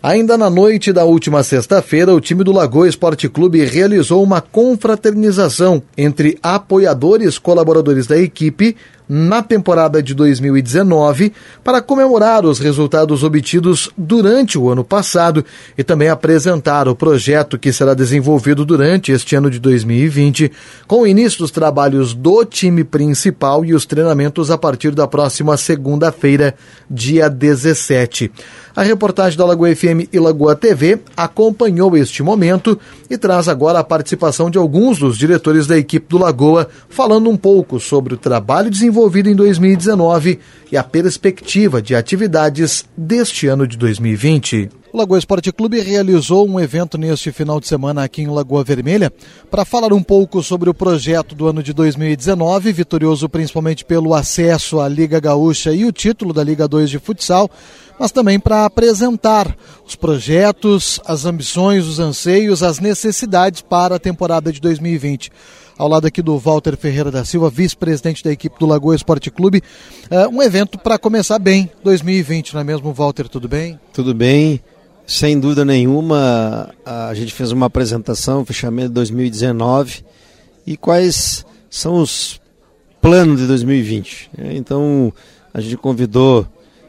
Ainda na noite da última sexta-feira, o time do Lagoa Esporte Clube realizou uma confraternização entre apoiadores colaboradores da equipe na temporada de 2019 para comemorar os resultados obtidos durante o ano passado e também apresentar o projeto que será desenvolvido durante este ano de 2020, com o início dos trabalhos do time principal e os treinamentos a partir da próxima segunda-feira, dia 17. A reportagem da Lagoa FM e Lagoa TV acompanhou este momento e traz agora a participação de alguns dos diretores da equipe do Lagoa, falando um pouco sobre o trabalho desenvolvido em 2019 e a perspectiva de atividades deste ano de 2020. O Lagoa Esporte Clube realizou um evento neste final de semana aqui em Lagoa Vermelha para falar um pouco sobre o projeto do ano de 2019, vitorioso principalmente pelo acesso à Liga Gaúcha e o título da Liga 2 de futsal, mas também para apresentar os projetos, as ambições, os anseios, as necessidades para a temporada de 2020. Ao lado aqui do Walter Ferreira da Silva, vice-presidente da equipe do Lagoa Esporte Clube, um evento para começar bem 2020, não é mesmo, Walter? Tudo bem? Tudo bem. Sem dúvida nenhuma, a gente fez uma apresentação, fechamento de 2019, e quais são os planos de 2020. Então, a gente convidou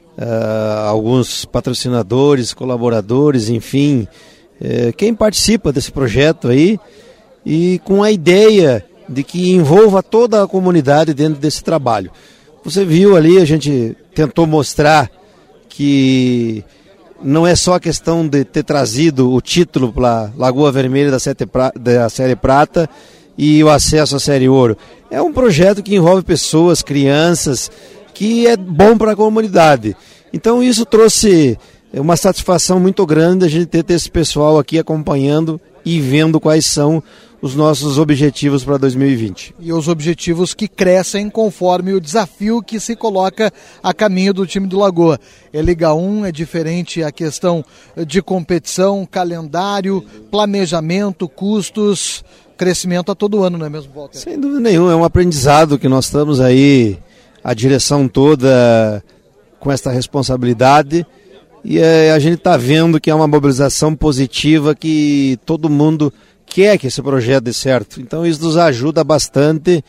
alguns patrocinadores, colaboradores, enfim, quem participa desse projeto aí, e com a ideia de que envolva toda a comunidade dentro desse trabalho. Você viu ali, a gente tentou mostrar que não é só a questão de ter trazido o título para Lagoa Vermelha da Série Prata e o acesso à Série Ouro. É um projeto que envolve pessoas, crianças, que é bom para a comunidade. Então isso trouxe uma satisfação muito grande a gente ter esse pessoal aqui acompanhando e vendo quais são os nossos objetivos para 2020. E os objetivos que crescem conforme o desafio que se coloca a caminho do time do Lagoa. É Liga 1, é diferente a questão de competição, calendário, planejamento, custos, crescimento a todo ano, não é mesmo, Walter? Sem dúvida nenhuma, é um aprendizado que nós estamos aí, a direção toda com essa responsabilidade, e a gente está vendo que é uma mobilização positiva, que todo mundo quer que esse projeto dê certo. Então isso nos ajuda bastante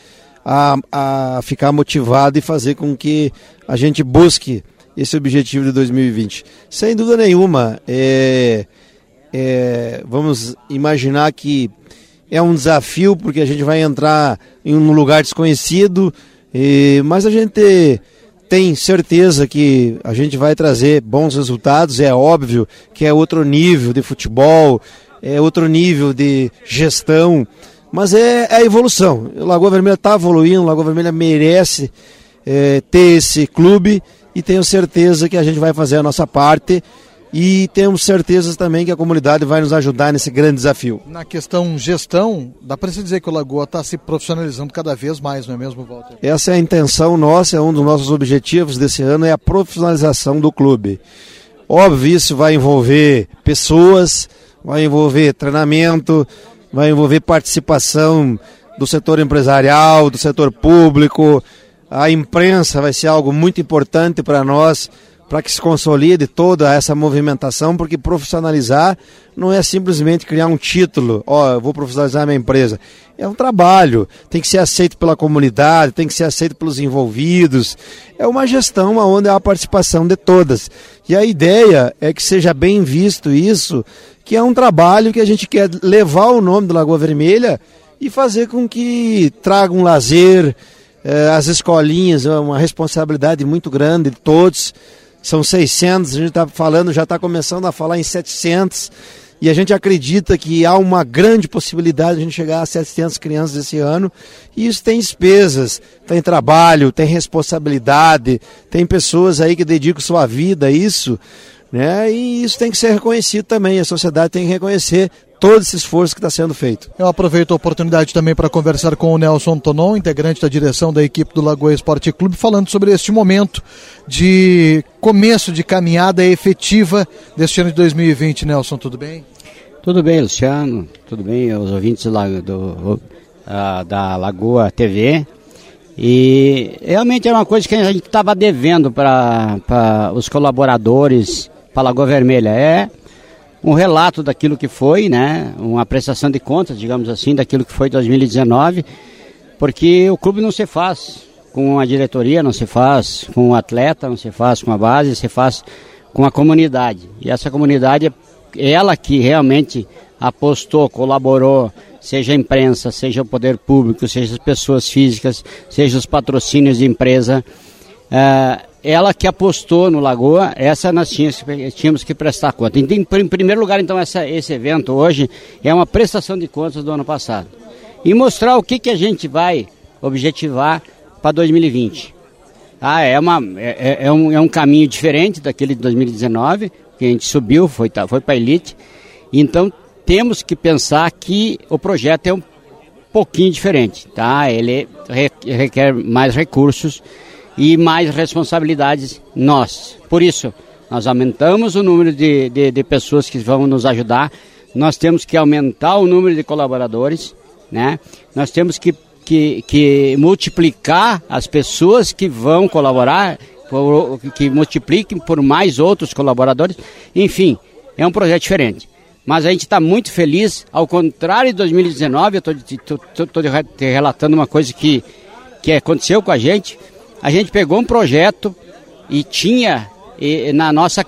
a ficar motivado e fazer com que a gente busque esse objetivo de 2020. Sem dúvida nenhuma, vamos imaginar que é um desafio, porque a gente vai entrar em um lugar desconhecido, mas a gente tem certeza que a gente vai trazer bons resultados. É óbvio que é outro nível de futebol, é outro nível de gestão, mas é a evolução. O Lagoa Vermelha está evoluindo, o Lagoa Vermelha merece ter esse clube, e tenho certeza que a gente vai fazer a nossa parte, e temos certeza também que a comunidade vai nos ajudar nesse grande desafio. Na questão gestão, dá para se dizer que o Lagoa está se profissionalizando cada vez mais, não é mesmo, Walter? Essa é a intenção nossa, é um dos nossos objetivos desse ano, é a profissionalização do clube. Óbvio, isso vai envolver pessoas, vai envolver treinamento, vai envolver participação do setor empresarial, do setor público. A imprensa vai ser algo muito importante para nós, para que se consolide toda essa movimentação, porque profissionalizar não é simplesmente criar um título, eu vou profissionalizar a minha empresa. É um trabalho, tem que ser aceito pela comunidade, tem que ser aceito pelos envolvidos. É uma gestão onde há a participação de todas. E a ideia é que seja bem visto isso, que é um trabalho que a gente quer levar o nome do Lagoa Vermelha e fazer com que traga um lazer, as escolinhas, uma responsabilidade muito grande de todos. São 600, a gente está falando, já está começando a falar em 700, e a gente acredita que há uma grande possibilidade de a gente chegar a 700 crianças esse ano, e isso tem despesas, tem trabalho, tem responsabilidade, tem pessoas aí que dedicam sua vida a isso, né? E isso tem que ser reconhecido também, a sociedade tem que reconhecer todo esse esforço que está sendo feito. Eu aproveito a oportunidade também para conversar com o Nelson Tonon, integrante da direção da equipe do Lagoa Esporte Clube, falando sobre este momento de começo de caminhada efetiva deste ano de 2020. Nelson, tudo bem? Tudo bem, Luciano, tudo bem, os ouvintes da Lagoa TV. E realmente é uma coisa que a gente estava devendo para os colaboradores, para a Lagoa Vermelha, um relato daquilo que foi, né? Uma prestação de contas, digamos assim, daquilo que foi 2019, porque o clube não se faz com a diretoria, não se faz com o atleta, não se faz com a base, se faz com a comunidade. E essa comunidade é ela que realmente apostou, colaborou, seja a imprensa, seja o poder público, seja as pessoas físicas, seja os patrocínios de empresa, ela que apostou no Lagoa, essa nós tínhamos que prestar conta. Então, em primeiro lugar, então, esse evento hoje é uma prestação de contas do ano passado. E mostrar o que a gente vai objetivar para 2020. É um caminho diferente daquele de 2019, que a gente subiu, foi para a elite. Então, temos que pensar que o projeto é um pouquinho diferente, tá? Ele requer mais recursos e mais responsabilidades nossas. Por isso, nós aumentamos o número de pessoas que vão nos ajudar, nós temos que aumentar o número de colaboradores, né? Nós temos que multiplicar as pessoas que vão colaborar, que multipliquem por mais outros colaboradores. Enfim, é um projeto diferente. Mas a gente está muito feliz, ao contrário de 2019, eu estou relatando uma coisa que aconteceu com a gente. A gente pegou um projeto e tinha na nossa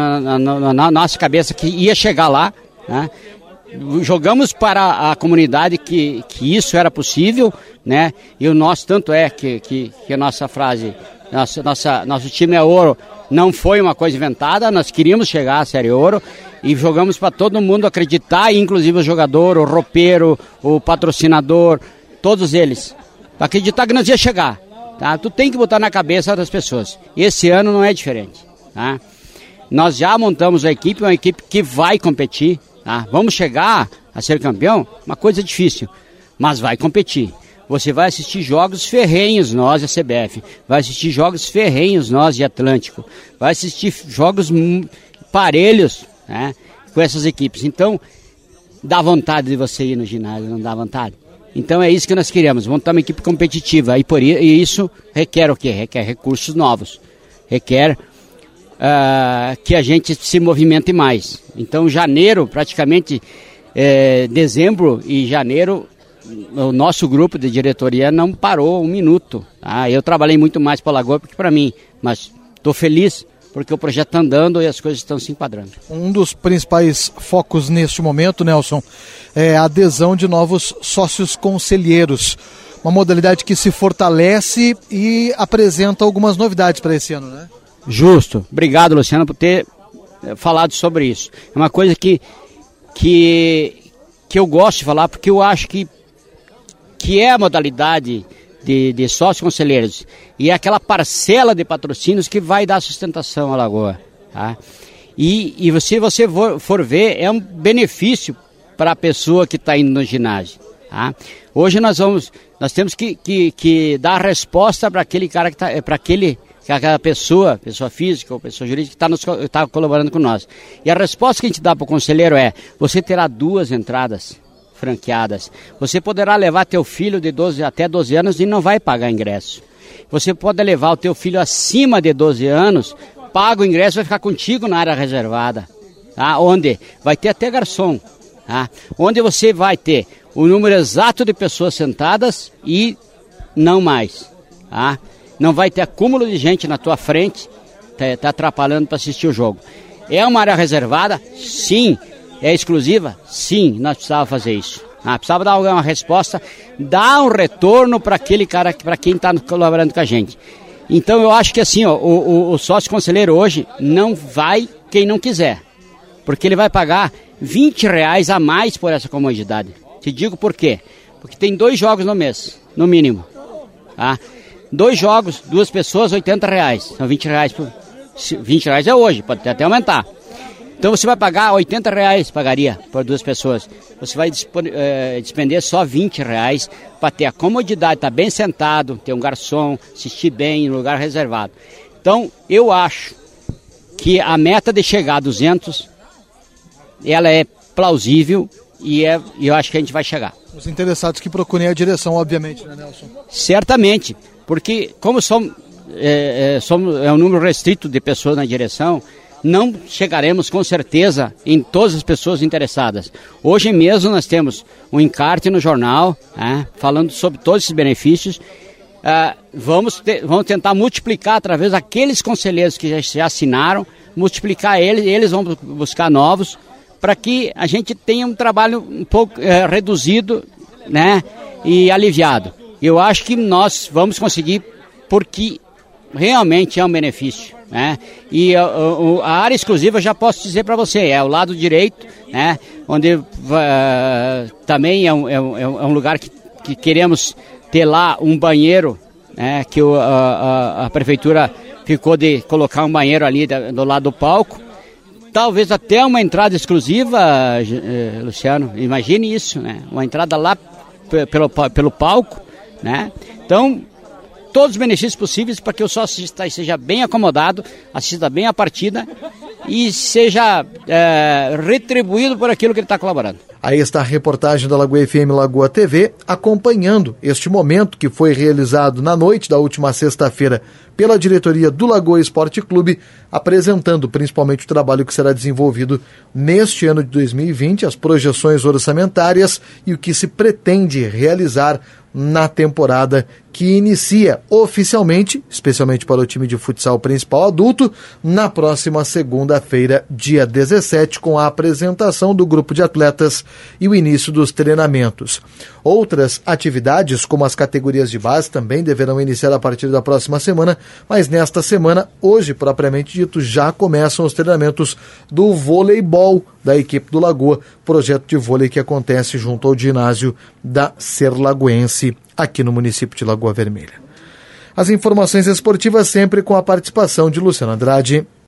cabeça que ia chegar lá, né? Jogamos para a comunidade que isso era possível, né? E o nosso, tanto é que a nossa frase, nosso time é ouro, não foi uma coisa inventada, nós queríamos chegar à Série Ouro e jogamos para todo mundo acreditar, inclusive o jogador, o roupeiro, o patrocinador, todos eles, para acreditar que nós ia chegar, tá? Tu tem que botar na cabeça das pessoas. Esse ano não é diferente, tá? Nós já montamos uma equipe que vai competir, tá? Vamos chegar a ser campeão, uma coisa difícil, mas vai competir. Você vai assistir jogos ferrenhos nós de CBF, vai assistir jogos ferrenhos nós de Atlântico, vai assistir jogos parelhos, né, com essas equipes. Então, dá vontade de você ir no ginásio, não dá vontade? Então é isso que nós queremos, montar uma equipe competitiva. E isso requer o quê? Requer recursos novos, requer que a gente se movimente mais. Então, janeiro, praticamente dezembro e janeiro, o nosso grupo de diretoria não parou um minuto. Tá? Eu trabalhei muito mais para a Lagoa que para mim, mas estou feliz porque o projeto está andando e as coisas estão se enquadrando. Um dos principais focos neste momento, Nelson, é a adesão de novos sócios conselheiros. Uma modalidade que se fortalece e apresenta algumas novidades para esse ano, né? Justo. Obrigado, Luciano, por ter falado sobre isso. É uma coisa que eu gosto de falar, porque eu acho que é a modalidade de sócios conselheiros e é aquela parcela de patrocínios que vai dar sustentação à Lagoa, tá? E se você for ver, é um benefício para a pessoa que está indo no ginásio, tá? Hoje nós temos que dar a resposta para aquele cara que está, para aquela pessoa física ou pessoa jurídica que está colaborando com nós. E a resposta que a gente dá para o conselheiro é: você terá 2 entradas franqueadas. Você poderá levar teu filho de até 12 anos e não vai pagar ingresso. Você pode levar o teu filho acima de 12 anos, paga o ingresso, vai ficar contigo na área reservada, tá? Onde vai ter até garçom, tá? Onde você vai ter o número exato de pessoas sentadas e não mais, tá? Não vai ter acúmulo de gente na tua frente, tá atrapalhando para assistir o jogo. É uma área reservada? Sim. É exclusiva? Sim, nós precisávamos fazer isso. Precisava dar uma resposta, dar um retorno para aquele cara, para quem está colaborando com a gente. Então eu acho que assim, ó, o sócio conselheiro hoje não vai quem não quiser, porque ele vai pagar R$20 a mais por essa comodidade. Te digo por quê? Porque tem 2 jogos no mês, no mínimo. Tá? 2 jogos, 2 pessoas, R$80. São R$20 por... R$20 é hoje, pode até aumentar. Então você vai pagar R$80, pagaria por 2 pessoas. Você vai despender só R$20 para ter a comodidade, estar bem sentado, ter um garçom, assistir bem em lugar reservado. Então eu acho que a meta de chegar a 200, ela é plausível e eu acho que a gente vai chegar. Os interessados que procurem a direção, obviamente, né, Nelson? Certamente, porque como é um número restrito de pessoas na direção, não chegaremos com certeza em todas as pessoas interessadas. Hoje mesmo nós temos um encarte no jornal, falando sobre todos esses benefícios. Vamos tentar multiplicar através daqueles conselheiros que já assinaram, multiplicar eles vão buscar novos, para que a gente tenha um trabalho um pouco reduzido, né, e aliviado. Eu acho que nós vamos conseguir, porque realmente é um benefício, né? E a área exclusiva, já posso dizer para você, é o lado direito, né? Onde também é um lugar que queremos ter lá um banheiro, né? Que a prefeitura ficou de colocar um banheiro ali do lado do palco. Talvez até uma entrada exclusiva, Luciano, imagine isso, né? Uma entrada lá pelo palco, né? Então, todos os benefícios possíveis para que o sócio seja bem acomodado, assista bem a partida e seja retribuído por aquilo que ele está colaborando. Aí está a reportagem da Lagoa FM Lagoa TV, acompanhando este momento que foi realizado na noite da última sexta-feira pela diretoria do Lagoa Esporte Clube, apresentando principalmente o trabalho que será desenvolvido neste ano de 2020, as projeções orçamentárias e o que se pretende realizar na temporada que inicia oficialmente, especialmente para o time de futsal principal adulto, na próxima segunda-feira, dia 17, com a apresentação do grupo de atletas e o início dos treinamentos. Outras atividades, como as categorias de base, também deverão iniciar a partir da próxima semana, mas nesta semana, hoje propriamente dito, já começam os treinamentos do voleibol da equipe do Lagoa, projeto de vôlei que acontece junto ao ginásio da Serlagoense, aqui no município de Lagoa Vermelha. As informações esportivas sempre com a participação de Luciano Andrade.